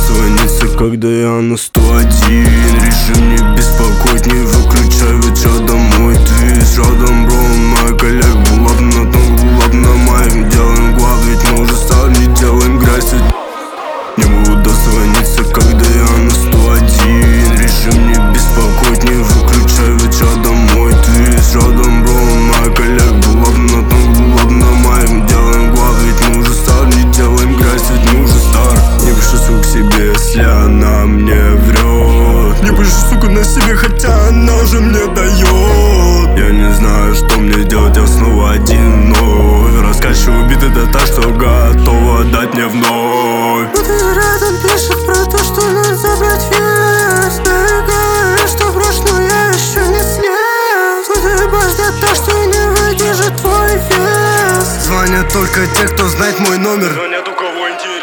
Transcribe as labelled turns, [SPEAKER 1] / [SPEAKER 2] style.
[SPEAKER 1] дозвониться, когда я на 101. Режим не беспокоить, не выключай, ведь рядом мой твист. Рядом бро, мой коллег, булап на том, булап на моем. Делаем глав, ведь мы уже стали, делаем грязь, ведь не могу дозвониться, когда я на 101. Режим не беспокоить, не выключай, ведь рядом мой твист. Рядом бро, мой коллег, булап на том, булап на моем. Делаем глав, ведь мы уже стали, делаем грязь, ведь мы уже стар. Не пишу, сука, себе, если она мне врет. Не пишу, сука, на себе, хотя она уже мне дает. Я не знаю, что мне делать, я снова один вновь. Раскачиваю биты да так, что готова дать мне вновь.
[SPEAKER 2] Но ты рядом пишет про то, что надо забрать вес. Ты говоришь, что прошлое еще не слез. Но ты башня так, что не выдержит твой вес.
[SPEAKER 1] Звонят только те, кто знает мой номер.
[SPEAKER 3] Звонят у кого интересно.